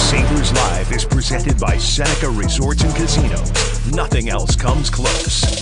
Sabres Live is presented by Seneca Resorts and Casinos. Nothing else comes close.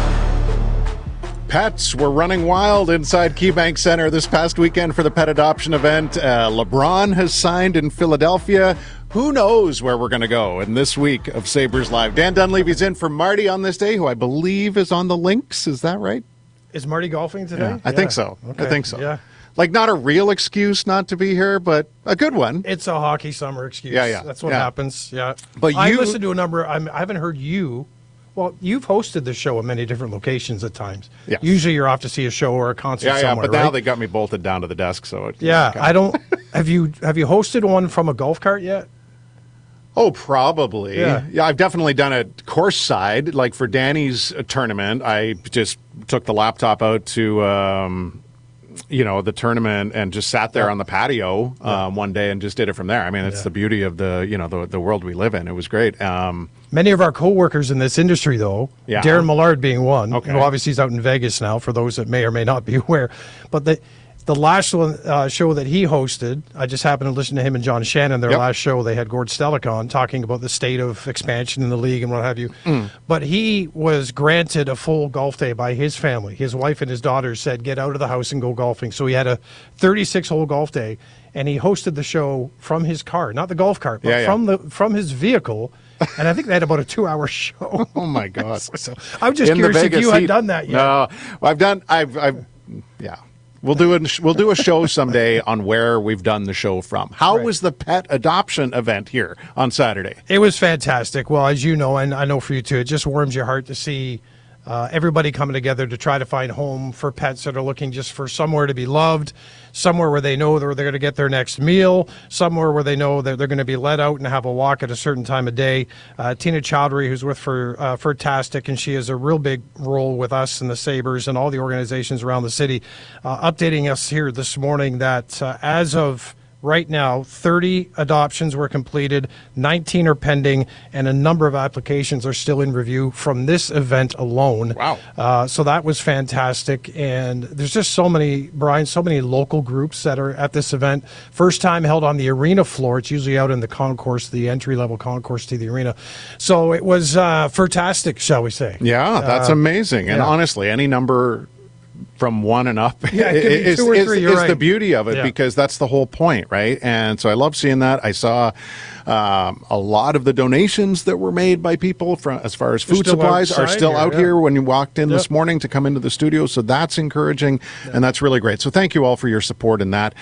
Pets were running wild inside KeyBank Center this past weekend for the pet adoption event. LeBron has signed in Philadelphia. Who knows where we're going to go in this week of Sabres Live? Dan Dunleavy's in for Marty on this day, who I believe is on the links. Is that right? Is Marty golfing today? Yeah, I think so. Okay. I think so. Yeah. Like, not a real excuse not to be here, but a good one. It's a hockey summer excuse. Yeah. That's what happens. Yeah. But I listened to a number. I haven't heard you. Well, you've hosted the show at many different locations at times. Yeah. Usually you're off to see a show or a concert somewhere, but now right? they got me bolted down to the desk, so it, I don't. Have you hosted one from a golf cart yet? Oh, probably. Yeah. I've definitely done it course side. Like for Danny's tournament, I just took the laptop out to, the tournament and just sat there on the patio one day and just did it from there. I mean, it's the beauty of the world we live in. It was great. Many of our co-workers in this industry, though, Darren Millard being one, who obviously he's out in Vegas now, for those that may or may not be aware, but the last one, show that he hosted, I just happened to listen to him and John Shannon, their last show. They had Gord Stellick on talking about the state of expansion in the league and what have you. But he was granted a full golf day by his family. His wife and his daughters said, get out of the house and go golfing. So he had a 36-hole golf day, and he hosted the show from his car, not the golf cart, but from his vehicle. And I think they had about a 2-hour show. Oh, my God. So I'm just curious if you had done that yet. No, I've We'll do a show someday on where we've done the show from. How was the pet adoption event here on Saturday? It was fantastic. Well, as you know, and I know for you too, it just warms your heart to see everybody coming together to try to find home for pets that are looking just for somewhere to be loved, somewhere where they know they're going to get their next meal, somewhere where they know that they're going to be let out and have a walk at a certain time of day. Tina Chowdhury, who's with Furtastic, and she has a real big role with us and the Sabres and all the organizations around the city, updating us here this morning that as of right now, 30 adoptions were completed, 19 are pending, and a number of applications are still in review from this event alone. Wow. So that was fantastic. And there's just so many local groups that are at this event. First time held on the arena floor. It's usually out in the concourse, the entry-level concourse to the arena. So it was fantastic, shall we say. Yeah, that's amazing. And honestly, any number from one and up is the beauty of it, because that's the whole point, right? And so I love seeing that. I saw a lot of the donations that were made by people from as far as food supplies are still out here when you walked in this morning to come into the studio. So that's encouraging, and that's really great. So thank you all for your support in that.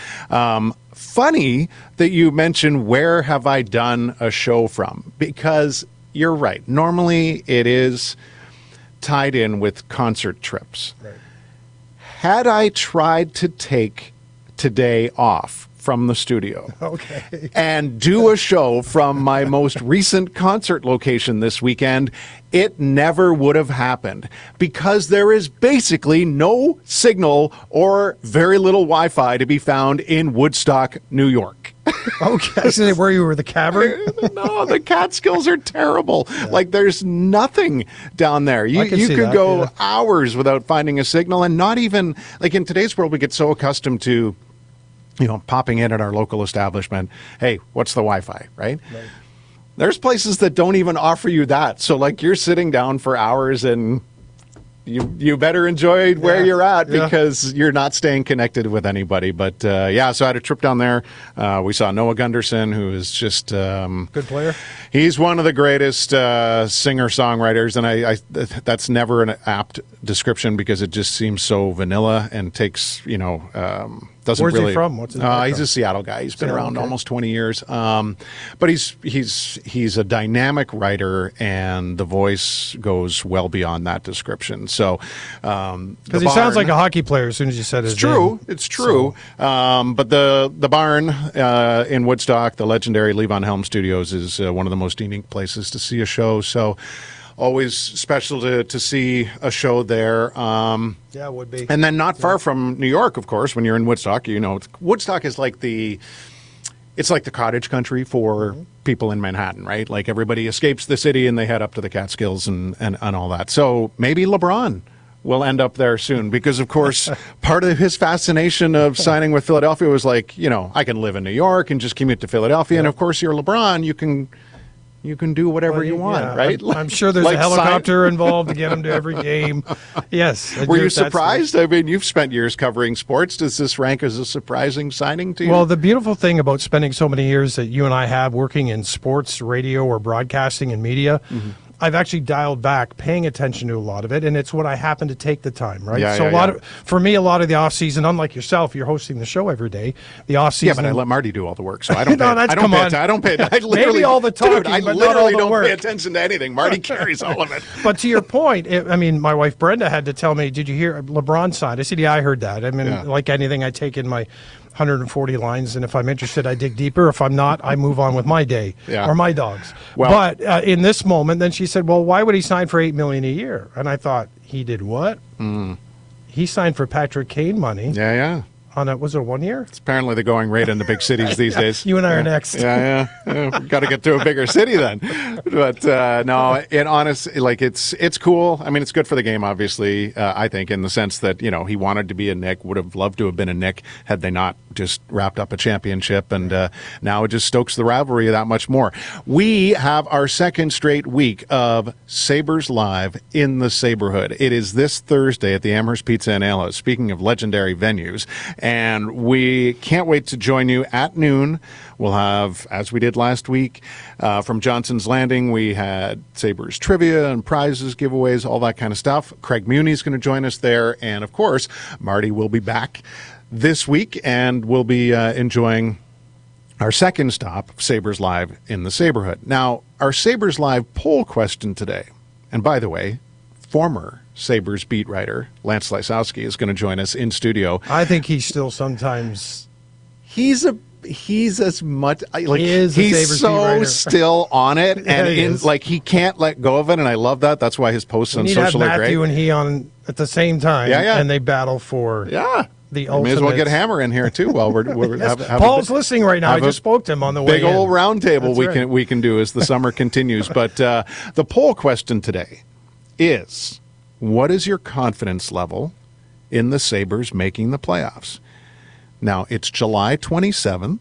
Funny that you mentioned where have I done a show from, because you're right. Normally it is tied in with concert trips. Right. Had I tried to take today off from the studio and do a show from my most recent concert location this weekend, it never would have happened, because there is basically no signal or very little Wi-Fi to be found in Woodstock, New York. Okay. Is it where you were, the cavern? No, the Catskills are terrible. Yeah. Like, there's nothing down there. You could go hours without finding a signal, and not even, like in today's world, we get so accustomed to, popping in at our local establishment. Hey, what's the Wi-Fi, right? There's places that don't even offer you that. So, like, you're sitting down for hours and you better enjoy where you're at, because you're not staying connected with anybody. But, so I had a trip down there. We saw Noah Gunderson, who is just... good player. He's one of the greatest singer-songwriters, and I that's never an apt description, because it just seems so vanilla and takes, doesn't Where's really... he from? What's his background? He's a Seattle guy. He's been around almost 20 years. But he's a dynamic writer, and the voice goes well beyond that description. So, because he sounds like a hockey player as soon as you said his name. It's true. But the barn in Woodstock, the legendary Levon Helm Studios, is one of the most unique places to see a show. So, always special to see a show there. Yeah, it would be. And then not far from New York, of course, when you're in Woodstock, Woodstock is like it's like the cottage country for people in Manhattan, right? Like, everybody escapes the city and they head up to the Catskills and all that. So maybe LeBron will end up there soon because, of course, part of his fascination of signing with Philadelphia was like, I can live in New York and just commute to Philadelphia. And, of course, you're LeBron. You can do whatever you want, right? I'm sure there's a helicopter involved to get him to every game. Yes. Were you surprised? I mean, you've spent years covering sports. Does this rank as a surprising signing to you? Well, the beautiful thing about spending so many years that you and I have working in sports, radio, or broadcasting and media, I've actually dialed back paying attention to a lot of it, and it's what I happen to take the time, right? For me, a lot of the off-season, unlike yourself, you're hosting the show every day. The off-season... Yeah, but I let Marty do all the work, so I don't no, I don't pay. I literally, maybe all the talking, I but literally not all the don't pay attention to anything. Marty carries all of it. But to your point, my wife Brenda had to tell me, did you hear LeBron signed? I said, yeah, I heard that. I mean, like anything, I take in my 140 lines, and if I'm interested, I dig deeper. If I'm not, I move on with my day or my dogs. Well, but in this moment, then she said, well, why would he sign for $8 million a year? And I thought, he did what? He signed for Patrick Kane money. Yeah. On was it 1 year? It's apparently the going rate in the big cities these days. You and I are next. Yeah. Got to get to a bigger city then. But no, in honest, like it's cool. I mean, it's good for the game, obviously. I think in the sense that he wanted to be a Knick, would have loved to have been a Knick had they not just wrapped up a championship, and now it just stokes the rivalry that much more. We have our second straight week of Sabres Live in the Saberhood. It is this Thursday at the Amherst Pizza and Ale House. Speaking of legendary venues. And we can't wait to join you at noon. We'll have, as we did last week, from Johnson's Landing, we had Sabres trivia and prizes, giveaways, all that kind of stuff. Craig Muni's going to join us there. And, of course, Marty will be back this week, and we'll be enjoying our second stop, Sabres Live in the Saberhood. Now, our Sabres Live poll question today, and by the way, former Sabres beat writer Lance Lysowski is going to join us in studio. I think he's still sometimes... He's as much like he's so still on it, and he can't let go of it, and I love that. That's why his posts on social are great. Matthew and he on at the same time, and they battle for the ultimate. May as well get Hammer in here too. While we're yes. Paul's listening right now. I just spoke to him on the way. Big old round table we can do as the summer continues. But the poll question today is: what is your confidence level in the Sabres making the playoffs? Now, it's July 27th.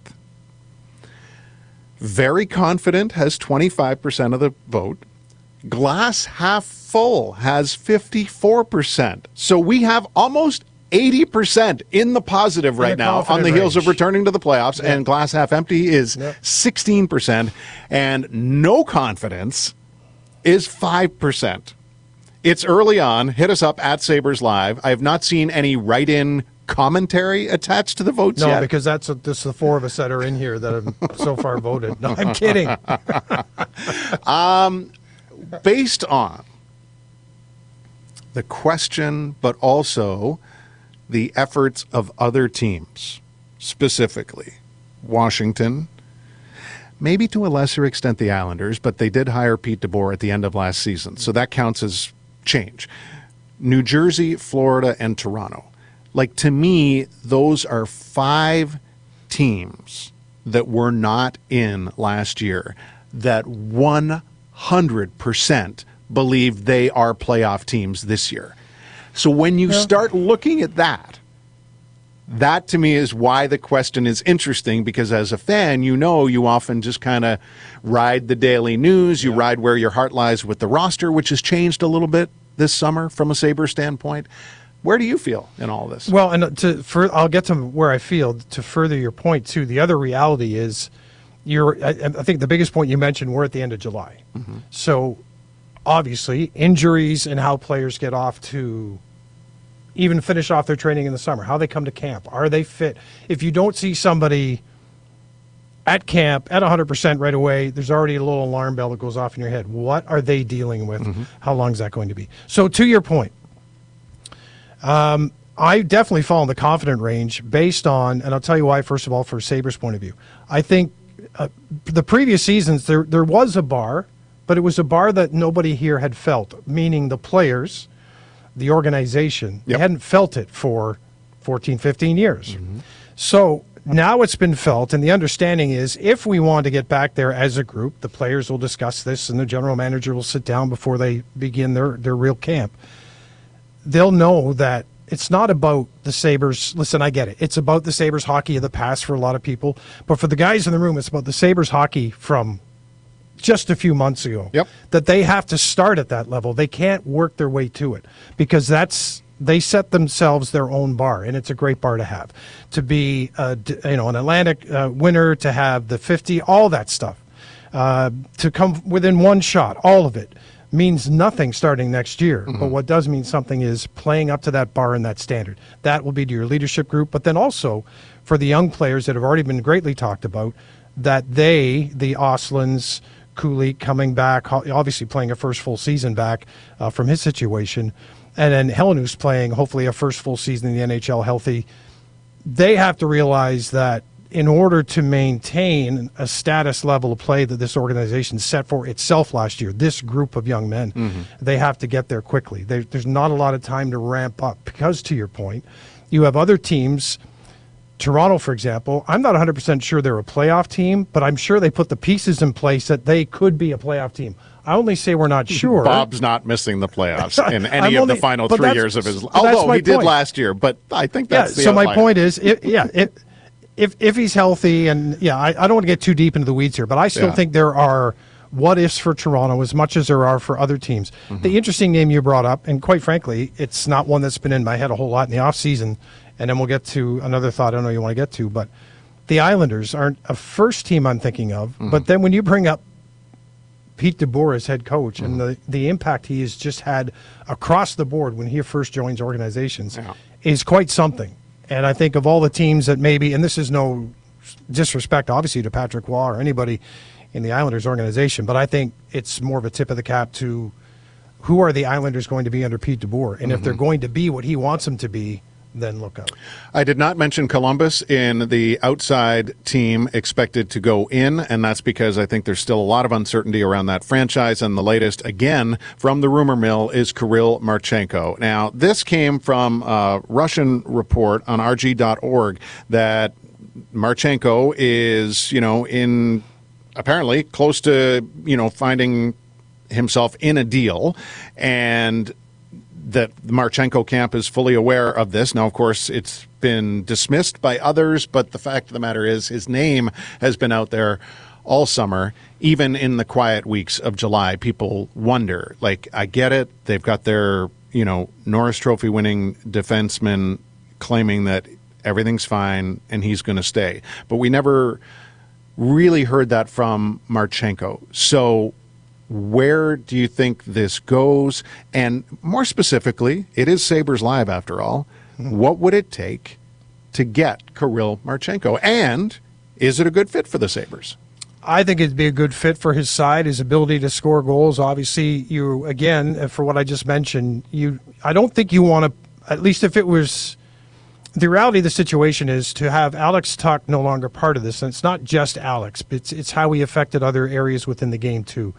Very confident has 25% of the vote. Glass half full has 54%. So we have almost 80% in the positive right now on the heels of returning to the playoffs, and glass half empty is 16%, and no confidence is 5%. It's early on. Hit us up at Sabres Live. I have not seen any write-in commentary attached to the votes yet. No, because that's the four of us that are in here that have so far voted. No, I'm kidding. Based on the question, but also the efforts of other teams, specifically Washington, maybe to a lesser extent the Islanders, but they did hire Pete DeBoer at the end of last season, so that counts as change. New Jersey, Florida, and Toronto. Like, to me, those are 5 teams that were not in last year that 100% believe they are playoff teams this year. So when you start looking at that to me is why the question is interesting, because as a fan, you often just kind of ride the daily news. You ride where your heart lies with the roster, which has changed a little bit this summer from a Sabres standpoint. Where do you feel in all this? Well, and I'll get to where I feel to further your point too. The other reality is, I think the biggest point you mentioned, we're at the end of July. Mm-hmm. So obviously injuries and how players get off to even finish off their training in the summer, how they come to camp, are they fit? If you don't see somebody at camp at 100% right away, there's already a little alarm bell that goes off in your head. What are they dealing with? Mm-hmm. How long is that going to be? So to your point, I definitely fall in the confident range based on, and I'll tell you why, first of all, for Sabres' point of view. I think the previous seasons, there was a bar, but it was a bar that nobody here had felt, meaning the players, the organization. They hadn't felt it for 14, 15 years. Mm-hmm. So now it's been felt, and the understanding is if we want to get back there as a group, the players will discuss this, and the general manager will sit down before they begin their real camp. they'll know that it's not about the Sabres. Listen, I get it. It's about the Sabres hockey of the past for a lot of people. But for the guys in the room, it's about the Sabres hockey from just a few months ago. Yep. That they have to start at that level. They can't work their way to it because they set themselves their own bar, and it's a great bar to have. To be an Atlantic winner, to have the 50, all that stuff. To come within one shot, all of it means nothing starting next year. Mm-hmm. But what does mean something is playing up to that bar and that standard. That will be to your leadership group, but then also for the young players that have already been greatly talked about, that the Ostlunds, Kulich coming back, obviously playing a first full season back from his situation, and then Helenius playing hopefully a first full season in the NHL healthy. They have to realize that in order to maintain a status level of play that this organization set for itself last year, this group of young men, mm-hmm. they have to get there quickly. There's not a lot of time to ramp up because, to your point, you have other teams. Toronto, for example, I'm not 100% sure they're a playoff team, but I'm sure they put the pieces in place that they could be a playoff team. I only say we're not sure. Bob's not missing the playoffs in any of the final 3 years of his life. Although he did last year, but I think that's the outlier. My point is, if he's healthy, and I don't want to get too deep into the weeds here, but I still think there are what-ifs for Toronto as much as there are for other teams. Mm-hmm. The interesting name you brought up, and quite frankly, it's not one that's been in my head a whole lot in the offseason, and then we'll get to another thought I know you want to get to, but the Islanders aren't a first team I'm thinking of, mm-hmm. but then when you bring up Pete DeBoer as head coach mm-hmm. and the impact he has just had across the board when he first joins organizations is quite something. And I think of all the teams that maybe, and this is no disrespect obviously to Patrick Waugh or anybody in the Islanders organization, but I think it's more of a tip of the cap to who are the Islanders going to be under Pete DeBoer, and mm-hmm. if they're going to be what he wants them to be, then look out. I did not mention Columbus in the outside team expected to go in, and that's because I think there's still a lot of uncertainty around that franchise, and the latest, again, from the rumor mill is Kirill Marchenko. Now, this came from a Russian report on RG.org that Marchenko is, in apparently close to, finding himself in a deal, and that the Marchenko camp is fully aware of this. Now, of course, it's been dismissed by others, but the fact of the matter is his name has been out there all summer. Even in the quiet weeks of July, people wonder, I get it. They've got their, Norris Trophy winning defenseman claiming that everything's fine and he's going to stay. But we never really heard that from Marchenko. So where do you think this goes? And more specifically, it is Sabres Live after all. Mm-hmm. What would it take to get Kirill Marchenko? And is it a good fit for the Sabres? I think it'd be a good fit for his side, his ability to score goals. Obviously, for what I just mentioned, I don't think you want to, at least if it was, the reality of the situation is to have Alex Tuch no longer part of this. And it's not just Alex, but it's how he affected other areas within the game too.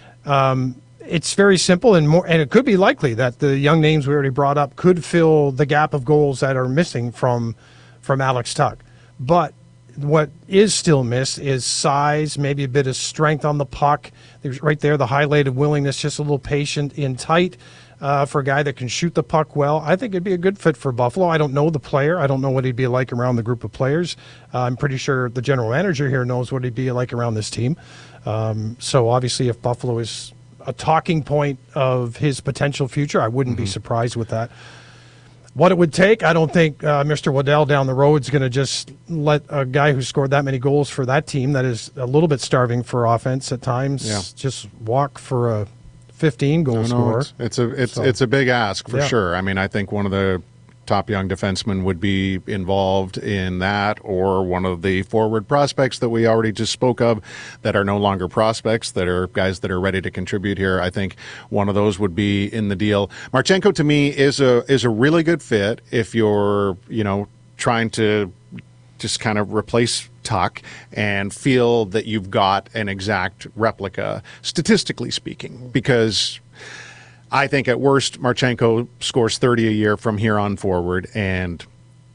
It's very simple and it could be likely that the young names we already brought up could fill the gap of goals that are missing from Alex Tuch. But what is still missed is size, maybe a bit of strength on the puck. There's right there the highlighted willingness, just a little patient in tight for a guy that can shoot the puck well. I think it'd be a good fit for Buffalo. I don't know the player. I don't know what he'd be like around the group of players. I'm pretty sure the general manager here knows what he'd be like around this team. So obviously if Buffalo is a talking point of his potential future, I wouldn't be surprised with that. What it would take, I don't think Mr. Waddell down the road is going to just let a guy who scored that many goals for that team that is a little bit starving for offense at times just walk for a 15-goal scorer. It's a big ask for sure. I mean, I think one of the top young defensemen would be involved in that, or one of the forward prospects that we already just spoke of that are no longer prospects, that are guys that are ready to contribute here. I think one of those would be in the deal. Marchenko, to me, is a really good fit if you're, trying to just kind of replace Tuch and feel that you've got an exact replica, statistically speaking, because I think at worst, Marchenko scores 30 a year from here on forward, and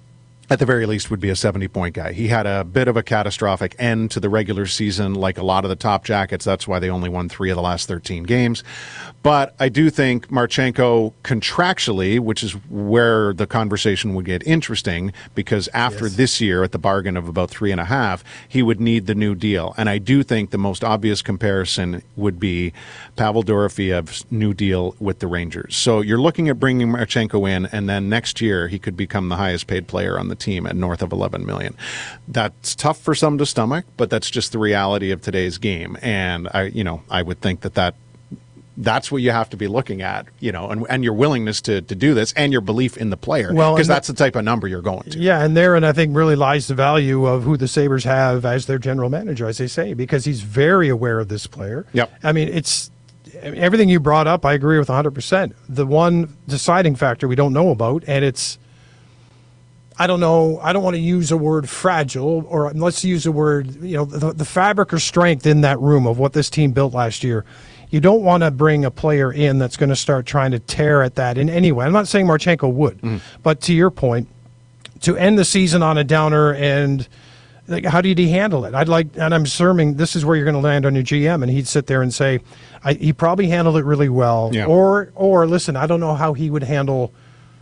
at the very least, would be a 70-point guy. He had a bit of a catastrophic end to the regular season, like a lot of the top jackets. That's why they only won 3 of the last 13 games. But I do think Marchenko contractually, which is where the conversation would get interesting, because after this year, at the bargain of about 3.5, he would need the new deal. And I do think the most obvious comparison would be Pavel Dorofiev's new deal with the Rangers. So you're looking at bringing Marchenko in, and then next year he could become the highest paid player on the team at north of $11 million. That's tough for some to stomach, but that's just the reality of today's game. And I would think that's what you have to be looking at, and your willingness to do this, and your belief in the player, because that's the type of number you're going to. Yeah, and therein I think really lies the value of who the Sabres have as their general manager, as they say, because he's very aware of this player. Yep. I mean, everything you brought up, I agree with 100%. The one deciding factor we don't know about, and I don't know. I don't want to use the word fragile, or let's use the word, the fabric or strength in that room of what this team built last year. You don't want to bring a player in that's going to start trying to tear at that in any way. I'm not saying Marchenko would, but to your point, to end the season on a downer, and how did he handle it? And I'm assuming this is where you're going to land on your GM, and he'd sit there and say, he probably handled it really well, or listen, I don't know how he would handle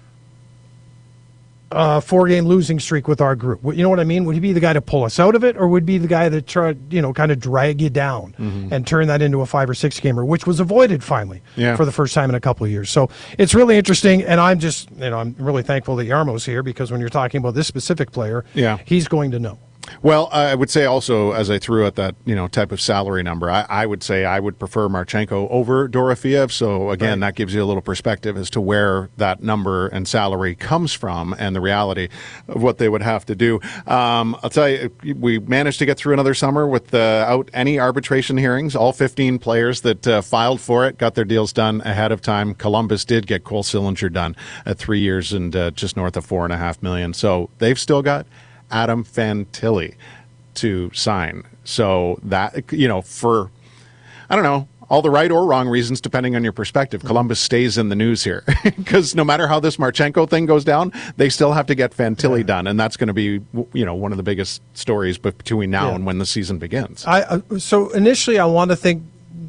4-game losing streak with our group. You know what I mean? Would he be the guy to pull us out of it, or would he be the guy that try, kind of drag you down and turn that into a 5 or 6 gamer, which was avoided finally for the first time in a couple of years. So it's really interesting, and I'm just, I'm really thankful that Jarmo's here, because when you're talking about this specific player, he's going to know. Well, I would say also, as I threw at that, type of salary number, I would say I would prefer Marchenko over Dorofeev. So again, that gives you a little perspective as to where that number and salary comes from, and the reality of what they would have to do. I'll tell you, we managed to get through another summer without any arbitration hearings. All 15 players that filed for it got their deals done ahead of time. Columbus did get Cole Sillinger done at 3 years and just north of $4.5 million. So they've still got Adam Fantilli to sign. So that, for, I don't know, all the right or wrong reasons, depending on your perspective, Columbus stays in the news here, because no matter how this Marchenko thing goes down, they still have to get Fantilli done. And that's going to be, one of the biggest stories between now and when the season begins. So initially I want to think,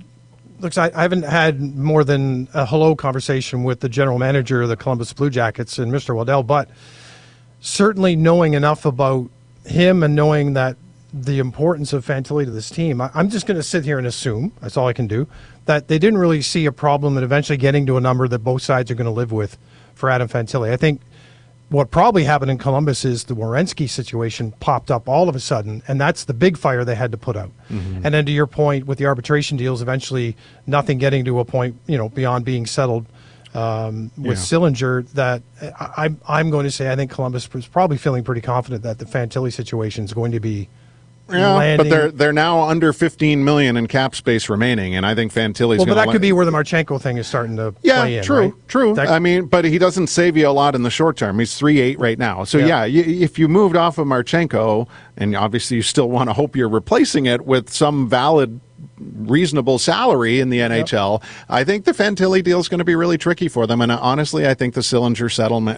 I haven't had more than a hello conversation with the general manager of the Columbus Blue Jackets and Mr. Waddell, but certainly knowing enough about him and knowing that the importance of Fantilli to this team, I'm just going to sit here and assume, that's all I can do, that they didn't really see a problem in eventually getting to a number that both sides are going to live with for Adam Fantilli. I think what probably happened in Columbus is the Werenski situation popped up all of a sudden, and that's the big fire they had to put out. And then to your point, with the arbitration deals, eventually nothing getting to a point, beyond being settled with Sillinger, that I'm going to say I think Columbus is probably feeling pretty confident that the Fantilli situation is going to be landing. But they're now under $15 million in cap space remaining, and I think Fantilli's but that could be where the Marchenko thing is starting to play in. True. But he doesn't save you a lot in the short term. He's 3.8 right now. So if you moved off of Marchenko, and obviously you still want to hope you're replacing it with some valid, reasonable salary in the NHL, I think the Fantilli deal is going to be really tricky for them. And honestly, I think the Sillinger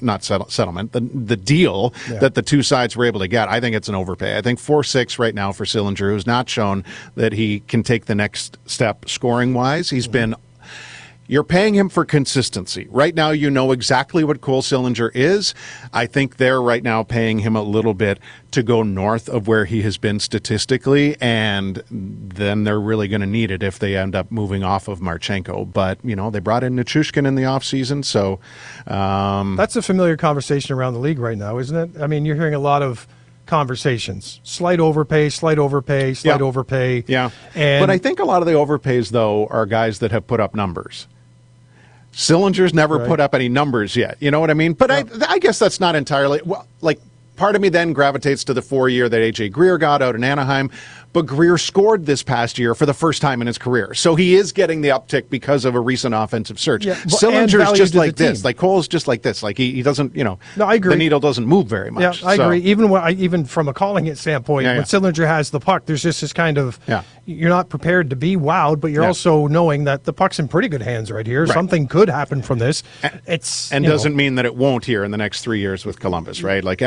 the deal that the two sides were able to get, I think it's an overpay. I think 4.6 right now for Sillinger, who's not shown that he can take the next step scoring wise. He's been You're paying him for consistency. Right now, you know exactly what Cole Sillinger is. I think they're right now paying him a little bit to go north of where he has been statistically, and then they're really going to need it if they end up moving off of Marchenko. But, you know, they brought in Nichushkin in the offseason, so... That's a familiar conversation around the league right now, isn't it? I mean, you're hearing a lot of conversations. Slight overpay, slight overpay, slight overpay. Yeah, but I think a lot of the overpays, though, are guys that have put up numbers. Sillinger's never put up any numbers yet. You know what I mean? But I guess that's not entirely... Well, like, part of me then gravitates to the 4-year that A.J. Greer got out in Anaheim. But Greer scored this past year for the first time in his career. So he is getting the uptick because of a recent offensive surge. Yeah, Sillinger's just like this. Like Cole's just like this. Like he doesn't, you know, no, I agree. The needle doesn't move very much. Yeah, I agree. Even from a calling it standpoint, when Sillinger has the puck, there's just this kind of, you're not prepared to be wowed, but you're also knowing that the puck's in pretty good hands right here. Right. Something could happen from this. And doesn't mean that it won't here in the next 3 years with Columbus, right? Like everybody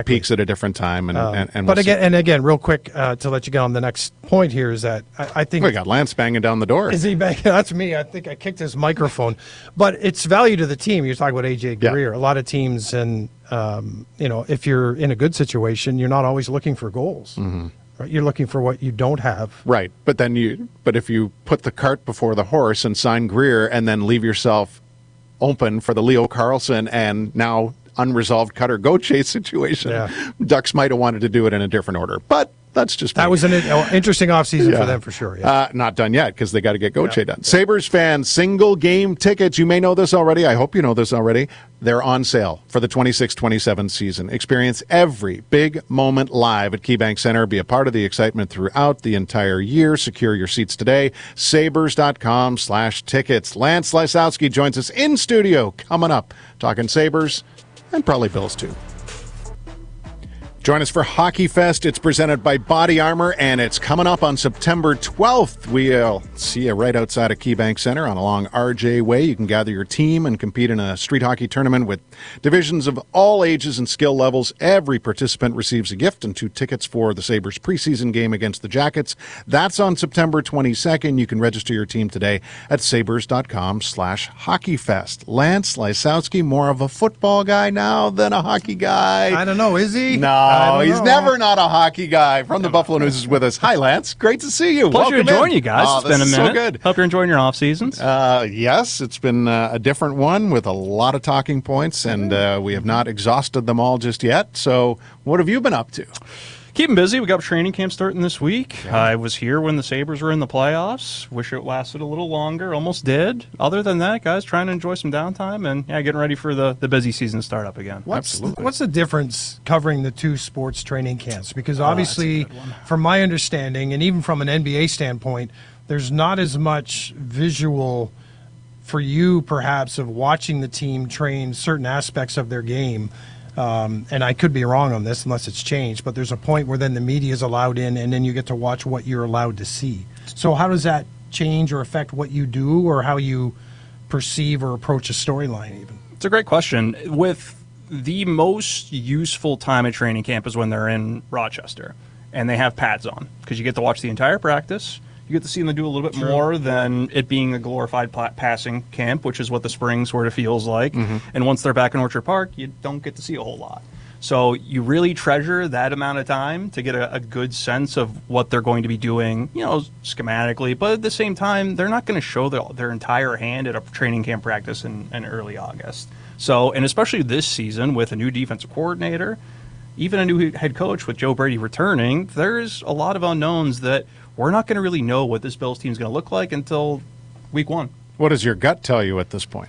peaks at a different time. And but again, real quick to let you get on the next point here is that I think we got Lance banging down the door. Is he banging? That's me. I think I kicked his microphone. But it's value to the team. You're talking about AJ Greer. A lot of teams, and if you're in a good situation, you're not always looking for goals. Mm-hmm. Right? You're looking for what you don't have. Right. But if you put the cart before the horse and sign Greer and then leave yourself open for the Leo Carlsson and now unresolved Cutter Gauthier situation, Ducks might have wanted to do it in a different order. But that's just that was an interesting offseason for them for sure. Yeah. Not done yet because they got to get Gauthier done. Sabres fans, single game tickets. You may know this already. I hope you know this already. They're on sale for the 26-27 season. Experience every big moment live at KeyBank Center. Be a part of the excitement throughout the entire year. Secure your seats today. Sabres.com/tickets. Lance Lysowski joins us in studio coming up, talking Sabres and probably Bills too. Join us for Hockey Fest. It's presented by Body Armor, and it's coming up on September 12th. We'll see you right outside of KeyBank Center on along RJ Way. You can gather your team and compete in a street hockey tournament with divisions of all ages and skill levels. Every participant receives a gift and 2 tickets for the Sabres preseason game against the Jackets. That's on September 22nd. You can register your team today at sabres.com/hockeyfest. Lance Lysowski, more of a football guy now than a hockey guy. I don't know. Is he? No. Oh, he's never not a hockey guy. From the Buffalo News is with us. Hi, Lance. Great to see you. Pleasure to join you guys. Oh, it's been a minute. So good. Hope you're enjoying your off seasons. Yes, it's been a different one with a lot of talking points, and we have not exhausted them all just yet. So what have you been up to? Keeping busy. We got training camp starting this week. Yeah. I was here when the Sabres were in the playoffs. Wish it lasted a little longer. Almost did. Other than that, guys, trying to enjoy some downtime and getting ready for the busy season to start up again. Absolutely. What's the difference covering the 2 sports training camps? Because obviously, from my understanding, and even from an NBA standpoint, there's not as much visual for you, perhaps, of watching the team train certain aspects of their game. And I could be wrong on this unless it's changed, but there's a point where then the media is allowed in and then you get to watch what you're allowed to see. So how does that change or affect what you do or how you perceive or approach a storyline even? It's a great question. With the most useful time at training camp is when they're in Rochester and they have pads on because you get to watch the entire practice. You get to see them do a little bit more than it being a glorified passing camp, which is what the spring sort of feels like. Mm-hmm. And once they're back in Orchard Park, you don't get to see a whole lot. So you really treasure that amount of time to get a good sense of what they're going to be doing, schematically. But at the same time, they're not going to show their entire hand at a training camp practice in early August. So, and especially this season with a new defensive coordinator, even a new head coach with Joe Brady returning, there's a lot of unknowns that we're not going to really know what this Bills team is going to look like until week 1. What does your gut tell you at this point?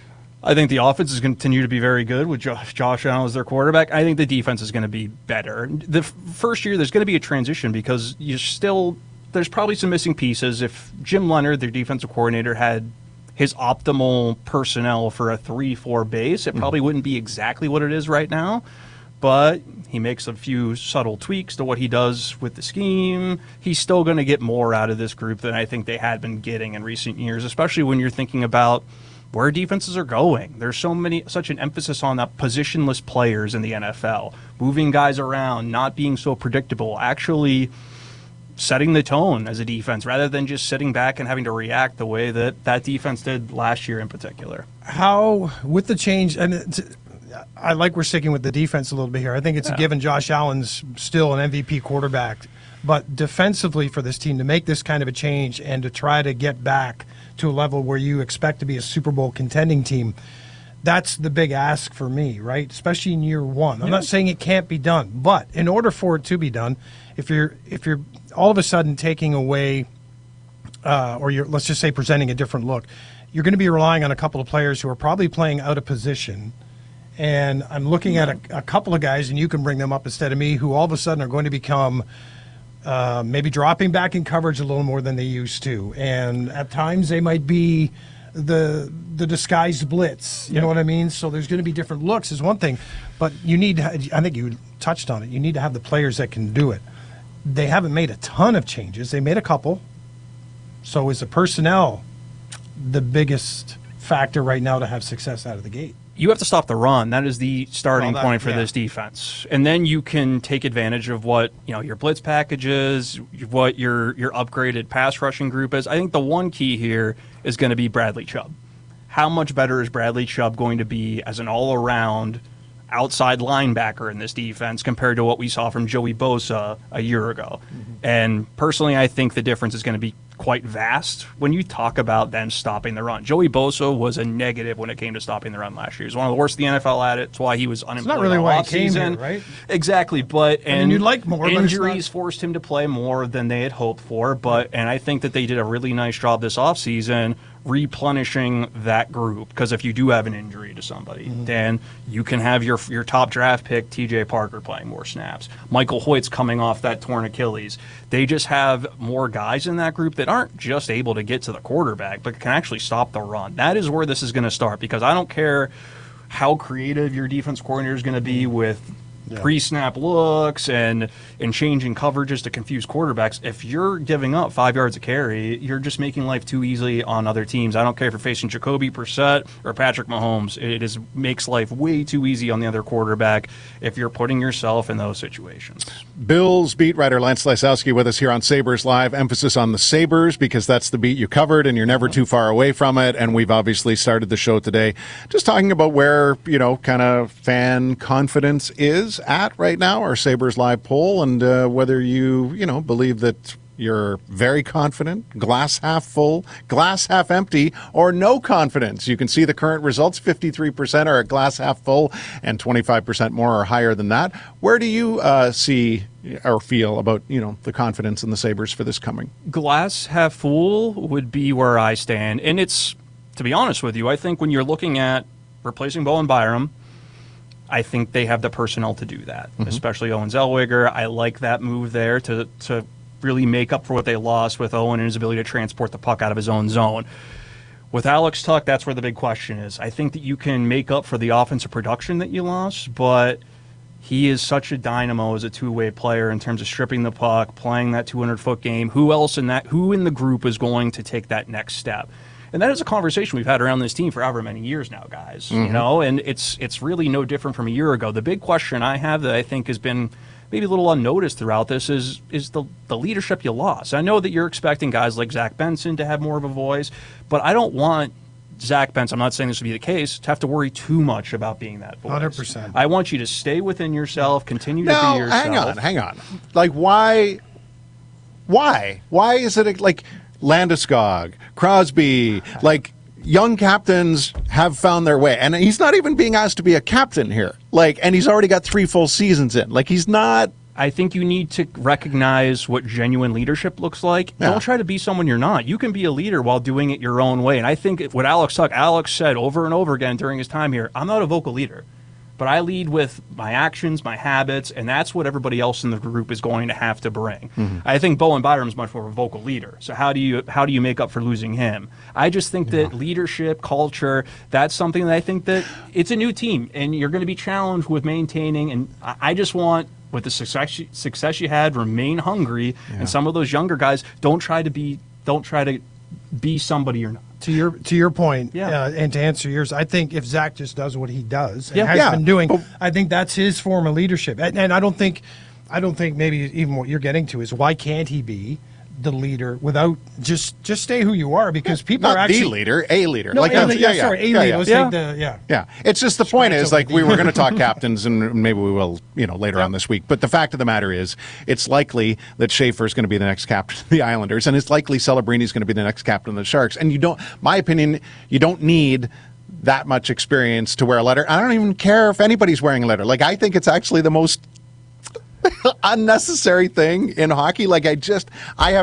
I think the offense is going to continue to be very good with Josh Allen as their quarterback. I think the defense is going to be better. The first year, there's going to be a transition because there's probably some missing pieces. If Jim Leonard, their defensive coordinator, had his optimal personnel for a 3-4 base, it probably wouldn't be exactly what it is right now. But he makes a few subtle tweaks to what he does with the scheme. He's still going to get more out of this group than I think they had been getting in recent years, especially when you're thinking about where defenses are going. There's such an emphasis on that positionless players in the NFL, moving guys around, not being so predictable, actually setting the tone as a defense rather than just sitting back and having to react the way that defense did last year in particular. How, with the change, and I like we're sticking with the defense a little bit here. I think it's a given Josh Allen's still an MVP quarterback. But defensively for this team to make this kind of a change and to try to get back to a level where you expect to be a Super Bowl contending team, that's the big ask for me, right? Especially in year 1. I'm not saying it can't be done. But in order for it to be done, if you're all of a sudden taking away or you're, let's just say, presenting a different look, you're going to be relying on a couple of players who are probably playing out of position. And I'm looking at a couple of guys, and you can bring them up instead of me, who all of a sudden are going to become maybe dropping back in coverage a little more than they used to. And at times they might be the disguised blitz. You know what I mean? So there's going to be different looks is one thing. But you need, I think you touched on it, you need to have the players that can do it. They haven't made a ton of changes. They made a couple. So is the personnel the biggest factor right now to have success out of the gate? you have to stop the run. That is the starting point for this defense. And then you can take advantage of what, your blitz packages, what your upgraded pass rushing group is. I think the one key here is going to be Bradley Chubb. How much better is Bradley Chubb going to be as an all-around outside linebacker in this defense compared to what we saw from Joey Bosa a year ago? And personally, I think the difference is going to be quite vast when you talk about them stopping the run. Joey Bosa was a negative when it came to stopping the run last year. He was one of the worst in the NFL at it. It's why he was unemployed. It's not really why he came here, right? Exactly, but you'd like more. Injuries forced him to play more than they had hoped for. And I think that they did a really nice job this offseason replenishing that group, because if you do have an injury to somebody, then you can have your top draft pick TJ Parker playing more snaps. Michael Hoyt's coming off that torn Achilles. They just have more guys in that group that aren't just able to get to the quarterback, but can actually stop the run. That is where this is going to start, because I don't care how creative your defense coordinator is going to be with pre-snap looks and changing coverages to confuse quarterbacks. If you're giving up 5 yards a carry, you're just making life too easy on other teams. I don't care if you're facing Jacoby Brissett or Patrick Mahomes. It makes life way too easy on the other quarterback if you're putting yourself in those situations. Bills beat writer Lance Lysowski with us here on Sabres Live. Emphasis on the Sabres, because that's the beat you covered and you're never too far away from it. And we've obviously started the show today just talking about where, kind of fan confidence is at right now, our Sabres Live poll, and whether you believe that you're very confident, glass half full, glass half empty, or no confidence. You can see the current results. 53% are at glass half full and 25% more or higher than that. Where do you see or feel about, the confidence in the Sabres for this coming? Glass half full would be where I stand. And it's, to be honest with you, I think when you're looking at replacing Bowen Byram, I think they have the personnel to do that, especially Owen Zellweger. I like that move there to really make up for what they lost with Owen and his ability to transport the puck out of his own zone. With Alex Tuch, that's where the big question is. I think that you can make up for the offensive production that you lost, but he is such a dynamo as a two-way player in terms of stripping the puck, playing that 200-foot game. Who in the group is going to take that next step? And that is a conversation we've had around this team for however many years now, guys. And it's really no different from a year ago. The big question I have that I think has been maybe a little unnoticed throughout this is the leadership you lost. I know that you're expecting guys like Zach Benson to have more of a voice, but I don't want Zach Benson, I'm not saying this would be the case, to have to worry too much about being that voice. 100%. I want you to stay within yourself, continue to be yourself. Hang on. Like, why? Why is it like Landeskog, Crosby, like young captains have found their way, and he's not even being asked to be a captain here. Like, and he's already got 3 full seasons in. Like, he's not. I think you need to recognize what genuine leadership looks like. Yeah. Don't try to be someone you're not. You can be a leader while doing it your own way. And I think what Alex said over and over again during his time here, I'm not a vocal leader, but I lead with my actions, my habits, and that's what everybody else in the group is going to have to bring. I think Bowen Byram's much more of a vocal leader. So how do you make up for losing him? I just think that leadership, culture, that's something that I think that it's a new team, and you're going to be challenged with maintaining. And I just want, with the success you had, remain hungry. And some of those younger guys, don't try to be somebody you're not. To your point, and to answer yours, I think if Zach just does what he does and has been doing, I think that's his form of leadership. And I don't think maybe even what you're getting to is why can't he be the leader without just stay who you are, because people not are actually the leader, a leader. No, like a leader. It's just the point is, like, we were going to talk captains, and maybe we will, later on this week. But the fact of the matter is, it's likely that Schaefer is going to be the next captain of the Islanders, and it's likely Celebrini is going to be the next captain of the Sharks. And my opinion, you don't need that much experience to wear a letter. I don't even care if anybody's wearing a letter. Like, I think it's actually the most unnecessary thing in hockey. Like, I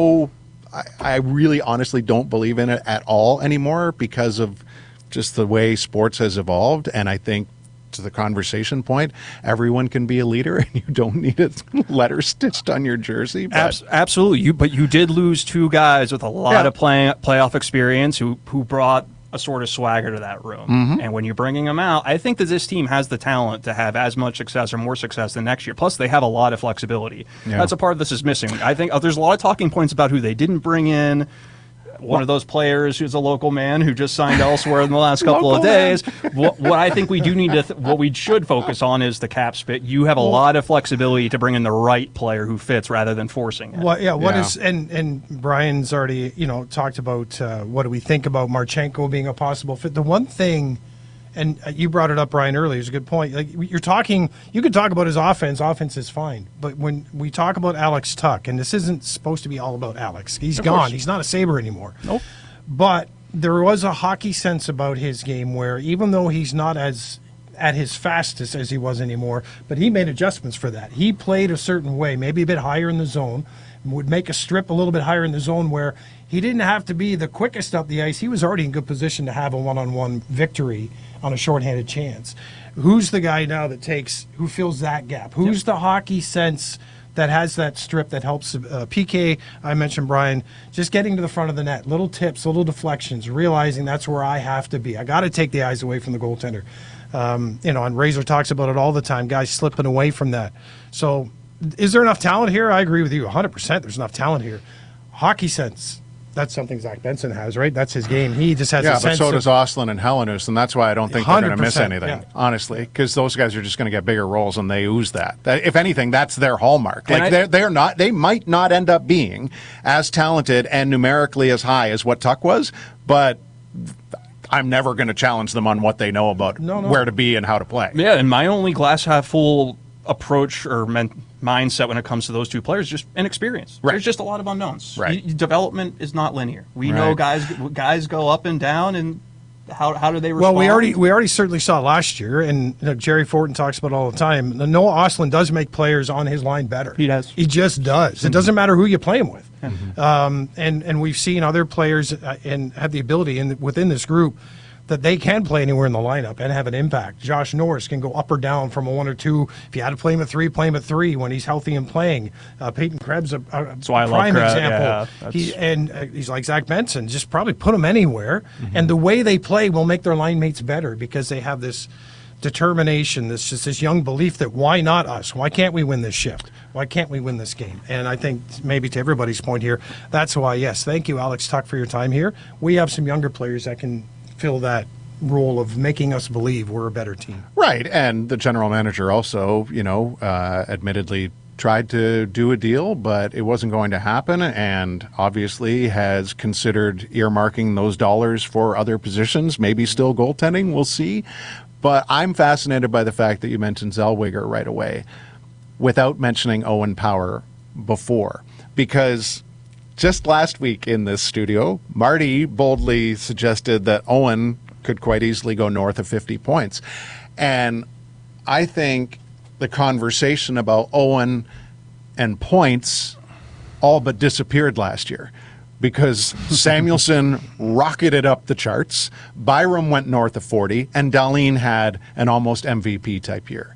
really honestly don't believe in it at all anymore because of just the way sports has evolved. And I think, to the conversation point, everyone can be a leader, and you don't need a letter stitched on your jersey. Absolutely. But you did lose 2 guys with a lot of playoff experience who brought a sort of swagger to that room. And when you're bringing them out, I think that this team has the talent to have as much success or more success than next year. Plus, they have a lot of flexibility. That's a part of this is missing. I think there's a lot of talking points about who they didn't bring in. one of those players who's a local man who just signed elsewhere in the last couple of days. What I think we do need to, what we should focus on is the cap spit. You have a lot of flexibility to bring in the right player who fits rather than forcing it. And Brian's already, talked about what do we think about Marchenko being a possible fit. The one thing, and you brought it up, Brian, earlier, is a good point. Like you could talk about his offense. Offense is fine. But when we talk about Alex Tuch, and this isn't supposed to be all about Alex. He's gone. He's not a Sabre anymore. Nope. But there was a hockey sense about his game where even though he's not as at his fastest as he was anymore, but he made adjustments for that. He played a certain way, maybe a bit higher in the zone, would make a strip a little bit higher in the zone where he didn't have to be the quickest up the ice. He was already in good position to have a one-on-one victory on a shorthanded chance. Who's the guy now who fills that gap? Who's the hockey sense that has that strip that helps PK? I mentioned Brian, just getting to the front of the net, little tips, little deflections, realizing that's where I have to be. I got to take the eyes away from the goaltender. And Razor talks about it all the time, guys slipping away from that. So is there enough talent here? I agree with you 100%. There's enough talent here. Hockey sense. That's something Zach Benson has, right? That's his game. He just has a sense. Yeah, but so does Ostlund and Helenius, and that's why I don't think they're going to miss anything, honestly, because those guys are just going to get bigger roles, and they ooze that. If anything, that's their hallmark. Like they might not end up being as talented and numerically as high as what Tuch was, but I'm never going to challenge them on what they know about where to be and how to play. Yeah, and my only glass half full approach or mindset when it comes to those two players is just inexperience. Right. There's just a lot of unknowns. Right. Development is not linear. We know guys go up and down, and how do they respond? Well, we already certainly saw last year, and Jerry Fortin talks about it all the time. Noah Ostlund does make players on his line better. He does. He just does. Mm-hmm. It doesn't matter who you play him with. Mm-hmm. And we've seen other players and have the ability within this group that they can play anywhere in the lineup and have an impact. Josh Norris can go up or down from a 1 or 2. If you had to play him at 3, play him at 3 when he's healthy and playing. Peyton Krebs a prime example. Yeah, he's like Zach Benson. Just probably put him anywhere. Mm-hmm. And the way they play will make their line mates better because they have this determination, this young belief that why not us? Why can't we win this shift? Why can't we win this game? And I think maybe to everybody's point here, that's why, yes, thank you, Alex Tuch, for your time here. We have some younger players that can fill that role of making us believe we're a better team. Right, and the general manager also, admittedly tried to do a deal, but it wasn't going to happen, and obviously has considered earmarking those dollars for other positions, maybe still goaltending, we'll see. But I'm fascinated by the fact that you mentioned Zellweger right away without mentioning Owen Power before, because just last week in this studio, Marty boldly suggested that Owen could quite easily go north of 50 points. And I think the conversation about Owen and points all but disappeared last year because Samuelsson rocketed up the charts, Byram went north of 40, and Dahlin had an almost MVP type year.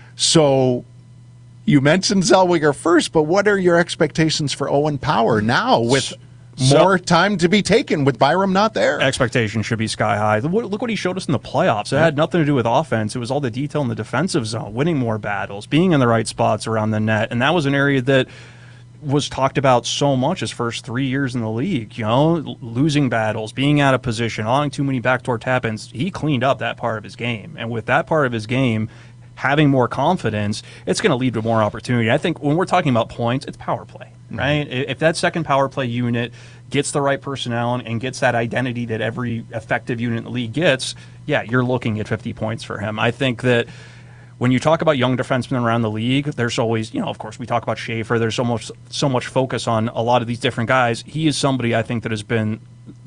So you mentioned Zellweger first, but what are your expectations for Owen Power now with more time to be taken with Byram not there? Expectations should be sky high. Look what he showed us in the playoffs. It had nothing to do with offense. It was all the detail in the defensive zone, winning more battles, being in the right spots around the net. And that was an area that was talked about so much his first 3 years in the league, losing battles, being out of position, allowing too many backdoor tap-ins. He cleaned up that part of his game. And with that part of his game, having more confidence, it's going to lead to more opportunity. I think when we're talking about points, it's power play, right? Mm-hmm. If that second power play unit gets the right personnel and gets that identity that every effective unit in the league gets, yeah, you're looking at 50 points for him. I think that when you talk about young defensemen around the league, there's always, of course, we talk about Schaefer. There's so much focus on a lot of these different guys. He is somebody I think that has been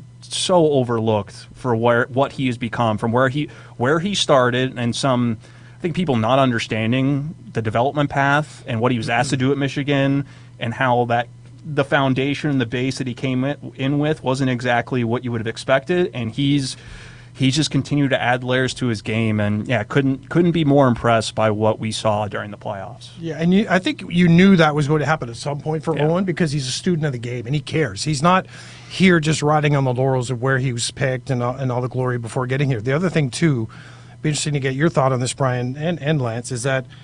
so overlooked for what he has become, from where he started, and I think people not understanding the development path and what he was asked to do at Michigan, and how the foundation, the base that he came in with wasn't exactly what you would have expected, and he's just continued to add layers to his game, and couldn't be more impressed by what we saw during the playoffs. Yeah, and I think you knew that was going to happen at some point for Owen, because he's a student of the game and he cares. He's not here just riding on the laurels of where he was picked and all the glory before getting here. The other thing too, be interesting to get your thought on this, Brian and Lance, is that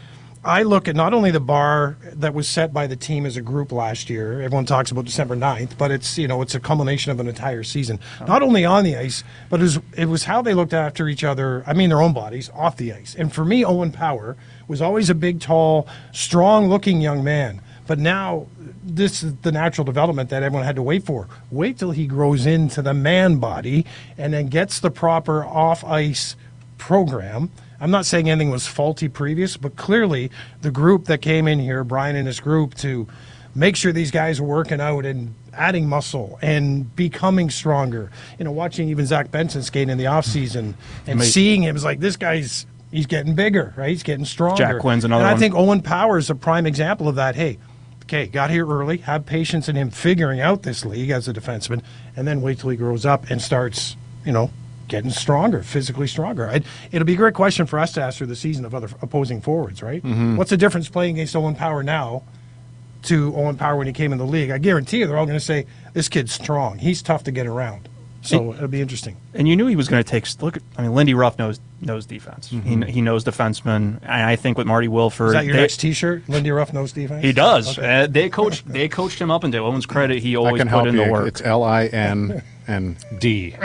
I look at not only the bar that was set by the team as a group last year. Everyone talks about December 9th, but it's it's a culmination of an entire season. Not only on the ice, but it was how they looked after each other. I mean, their own bodies off the ice. And for me, Owen Power was always a big, tall, strong-looking young man. But now this is the natural development that everyone had to wait for. Wait till he grows into the man body and then gets the proper off-ice program. I'm not saying anything was faulty previous, but clearly the group that came in here, Brian and his group, to make sure these guys were working out and adding muscle and becoming stronger. Watching even Zach Benson skate in the offseason and seeing him is like, this guy's he's getting bigger, right? He's getting stronger. Jack Quinn's another one. And I think Owen Power is a prime example of that. Hey, okay, got here early, have patience in him figuring out this league as a defenseman, and then wait till he grows up and starts, getting stronger, physically stronger. It'll be a great question for us to ask through the season of other opposing forwards, right? Mm-hmm. What's the difference playing against Owen Power now to Owen Power when he came in the league? I guarantee you they're all going to say, this kid's strong. He's tough to get around. So it'll be interesting. And you knew he was going to take – Lindy Ruff knows defense. Mm-hmm. He knows defensemen. And I think with Marty Wilford – Is that your next T-shirt? Lindy Ruff knows defense? He does. Okay. They coached him up, and to Owen's credit, he always put in the work. It's L-I-N and D.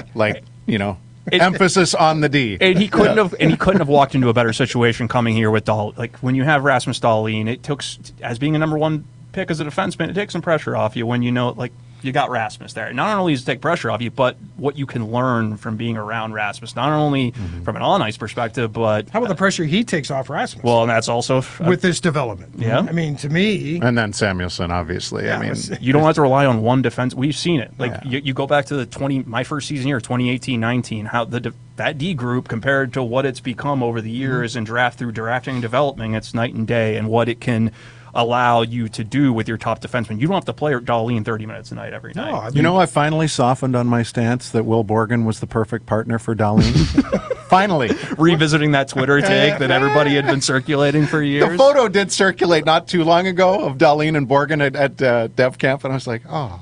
Emphasis on the D. And he couldn't have walked into a better situation coming here with Dahl. Like, when you have Rasmus Dahlin, it took – as being a number one pick as a defenseman, it takes some pressure off you when you got Rasmus there. Not only does it take pressure off you, but what you can learn from being around Rasmus, not only from an on-ice perspective, but... How about the pressure he takes off Rasmus? Well, and that's also... with this development. Yeah. I mean, to me... And then Samuelsson, obviously. Yeah, you don't have to rely on one defense. We've seen it. You go back to my first season here, 2018-19, how that D group compared to what it's become over the years and drafting and developing, it's night and day, and what it can allow you to do with your top defenseman. You don't have to play Dahlin 30 minutes a night every night. I finally softened on my stance that Will Borgen was the perfect partner for Dahlin. Finally. Revisiting that Twitter take that everybody had been circulating for years. The photo did circulate not too long ago of Dahlin and Borgen at Dev Camp, and I was like, oh.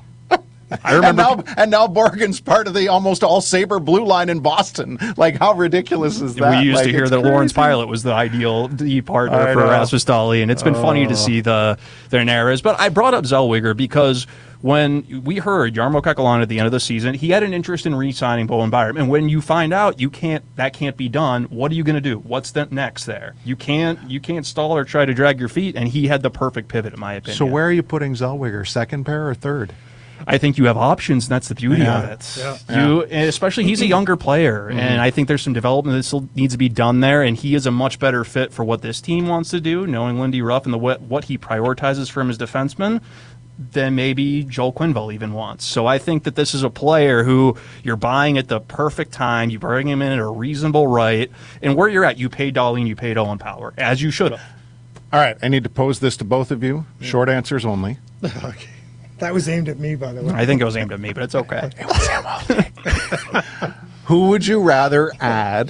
I remember, and now Borgen's part of the almost all Sabre blue line in Boston. Like, how ridiculous is that? We used to hear that crazy. Lawrence Pilot was the ideal D partner for Rasmus Dahlin, and it's been funny to see their narratives. But I brought up Zellweger because when we heard Jarmo Kekalainen at the end of the season, he had an interest in re-signing Bowen Byram. And when you find out that can't be done, what are you going to do? What's the next there? You can't stall or try to drag your feet, and he had the perfect pivot, in my opinion. So where are you putting Zellweger? Second pair or third? I think you have options, and that's the beauty of it. Yeah. Especially he's a younger player, and I think there's some development that still needs to be done there, and he is a much better fit for what this team wants to do, knowing Lindy Ruff and what he prioritizes from his defensemen, than maybe Joel Quenneville even wants. So I think that this is a player who you're buying at the perfect time, you bring him in at a reasonable rate, and where you're at, you paid Dahlin, you paid Owen Power, as you should have. All right, I need to pose this to both of you. Short answers only. Okay. That was aimed at me, by the way. I think it was aimed at me, but it's okay. It was him all day. Who would you rather add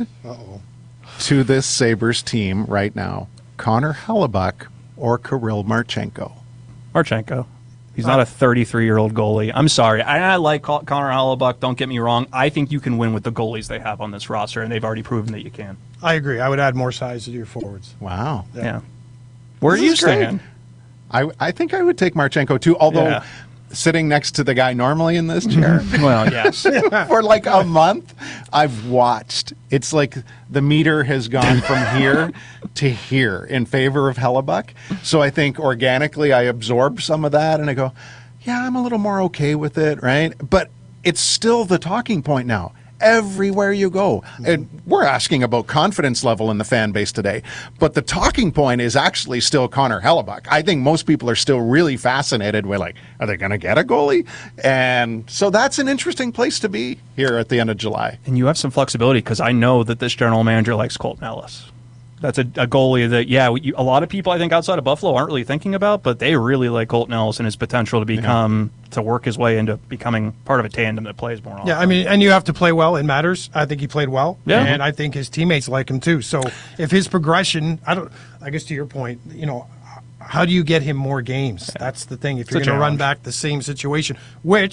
to this Sabres team right now? Connor Hellebuyck or Kirill Marchenko? Marchenko. He's not a 33-year-old goalie. I'm sorry. I like Connor Hellebuyck. Don't get me wrong. I think you can win with the goalies they have on this roster, and they've already proven that you can. I agree. I would add more size to your forwards. Wow. Yeah. Where are you standing? I think I would take Marchenko too, although sitting next to the guy normally in this chair. Well, yes. For like a month, I've watched. It's like the meter has gone from here to here in favor of Hellebuyck. So I think organically I absorb some of that and I go, yeah, I'm a little more okay with it, right? But it's still the talking point now. Everywhere you go. And we're asking about confidence level in the fan base today. But the talking point is actually still Connor Hellebuyck. I think most people are still really fascinated with, like, are they going to get a goalie? And so that's an interesting place to be here at the end of July. And you have some flexibility because I know that this general manager likes Colton Ellis. That's a goalie that, a lot of people, I think, outside of Buffalo aren't really thinking about, but they really like Colton Ellis and his potential to to work his way into becoming part of a tandem that plays more often. Yeah, I mean, and you have to play well. It matters. I think he played well. Yeah. And I think his teammates like him too. So if his progression, I guess to your point, how do you get him more games? That's the thing. If you're going to run back the same situation, which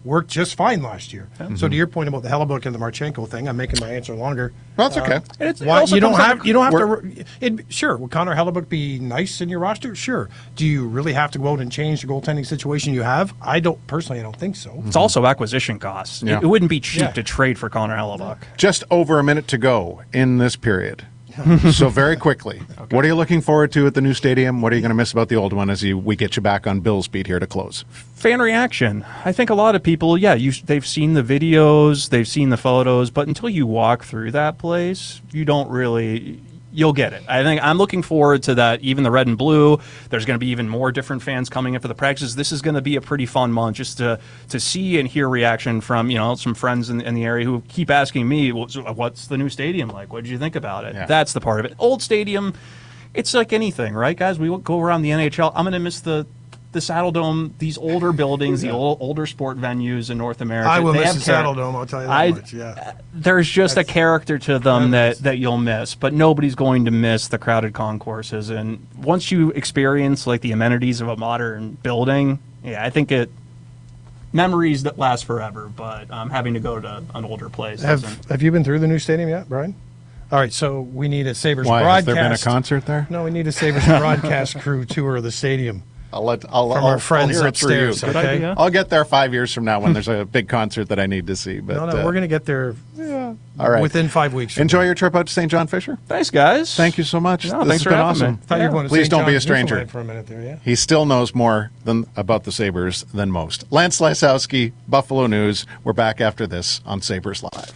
worked just fine last year. Mm-hmm. So to your point about the Hellebuyck and the Marchenko thing, I'm making my answer longer. Well, that's okay. You don't have to. Sure, will Connor Hellebuyck be nice in your roster? Sure. Do you really have to go out and change the goaltending situation you have? I don't think so. It's also acquisition costs. Yeah. It wouldn't be cheap to trade for Connor Hellebuyck. Just over a minute to go in this period. So very quickly, what are you looking forward to at the new stadium? What are you going to miss about the old one as we get you back on Bill's beat here to close? Fan reaction. I think a lot of people, they've seen the videos, they've seen the photos, but until you walk through that place, you don't really... You'll get it. I think I'm looking forward to that. Even the red and blue, there's going to be even more different fans coming in for the practices. This is going to be a pretty fun month just to see and hear reaction from some friends in the area who keep asking me, what's the new stadium like? What did you think about it? Yeah. That's the part of it. Old stadium, it's like anything, right, guys? We go around the NHL. I'm going to miss the Saddle Dome, these older buildings, the older sport venues in North America. I will miss the Saddle Dome, I'll tell you that much, yeah. There's just a character to them that you'll miss, but nobody's going to miss the crowded concourses. And once you experience like the amenities of a modern building, I think memories that last forever, but having to go to an older place. Have you been through the new stadium yet, Brian? All right, so we need a Sabres broadcast. Has there been a concert there? No, we need a Sabres broadcast crew tour of the stadium. I'll our friends upstairs. Good idea. I'll get there 5 years from now when there's a big concert that I need to see. But no, we're going to get there within 5 weeks. Enjoy your trip out to St. John Fisher. Thanks, guys. Thank you so much. No, thanks for having me. Thought you were going to Please St. don't John be a stranger. For a minute there, He still knows more about the Sabres than most. Lance Lysowski, Buffalo News. We're back after this on Sabres Live.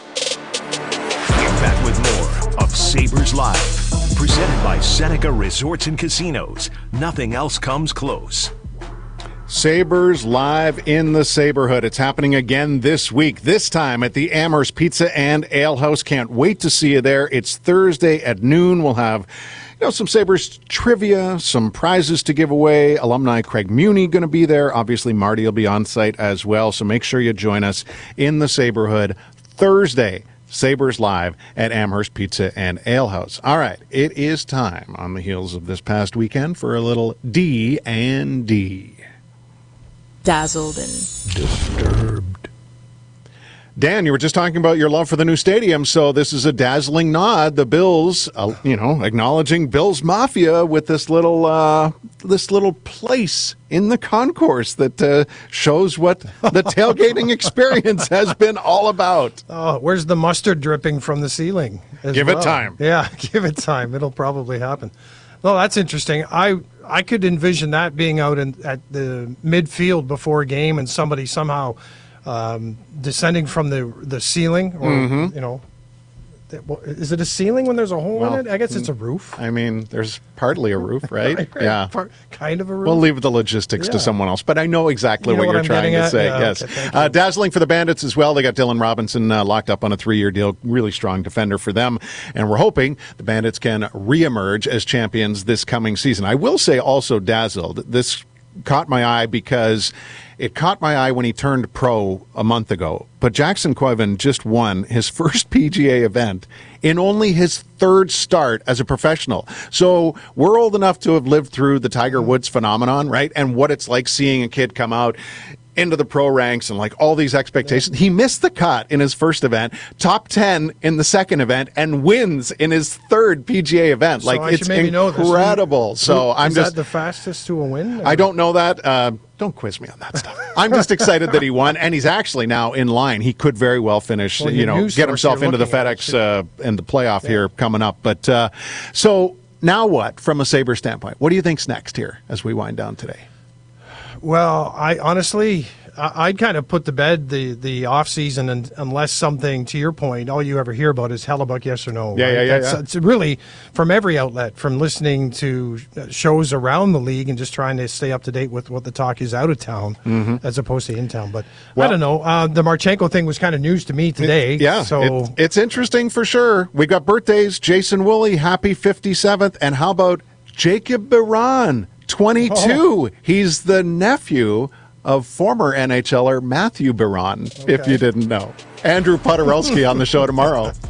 We're back with more of Sabres Live. Presented by Seneca Resorts and Casinos. Nothing else comes close. Sabres Live in the Saberhood. It's happening again this week, this time at the Amherst Pizza and Ale House. Can't wait to see you there. It's Thursday at noon. We'll have some Sabres trivia, some prizes to give away. Alumni Craig Muni going to be there. Obviously, Marty will be on site as well. So make sure you join us in the Saberhood Thursday. Sabres Live at Amherst Pizza and Ale House. All right, it is time on the heels of this past weekend for a little D&D. Dazzled and disturbed. Dan, you were just talking about your love for the new stadium, so this is a dazzling nod. The Bills, acknowledging Bills Mafia with this little place in the concourse that shows what the tailgating experience has been all about. Oh, where's the mustard dripping from the ceiling? Give it time. Yeah, give it time. It'll probably happen. Well, that's interesting. I could envision that being out at the midfield before a game and somebody somehow descending from the ceiling, or is it a ceiling when there's a hole in it? I guess it's a roof. I mean, there's partly a roof, right? Yeah, kind of a roof. We'll leave the logistics to someone else, but I know exactly what you're trying to say. Yeah, yes, okay, dazzling for the Bandits as well. They got Dylan Robinson locked up on a 3-year deal. Really strong defender for them, and we're hoping the Bandits can reemerge as champions this coming season. I will say also dazzled. This caught my eye because it caught my eye when he turned pro a month ago. But Jackson Koivu just won his first PGA event in only his third start as a professional. So we're old enough to have lived through the Tiger Woods phenomenon, right? And what it's like seeing a kid come out into the pro ranks and like all these expectations. He missed the cut in his first event, top 10 in the second event, and wins in his third PGA event. So it's incredible. So is that the fastest to a win? I don't know that. Don't quiz me on that stuff. I'm just excited that he won, and he's actually now in line. He could very well finish, get himself into the FedEx and the playoff here coming up. But so now what, from a Sabre standpoint? What do you think's next here as we wind down today? Well, I'd kind of put to bed the off season, and unless something, to your point, all you ever hear about is Hellebuyck, yes or no. Yeah, right? Yeah. It's really from every outlet, from listening to shows around the league and just trying to stay up to date with what the talk is out of town as opposed to in town. But I don't know. The Marchenko thing was kind of news to me today. So it's interesting for sure. We got birthdays. Jason Woolley, happy 57th, and how about Jacob Biron? 22. Oh. He's the nephew of former NHLer Matthew Biron, if you didn't know. Andrew Podorowski on the show tomorrow.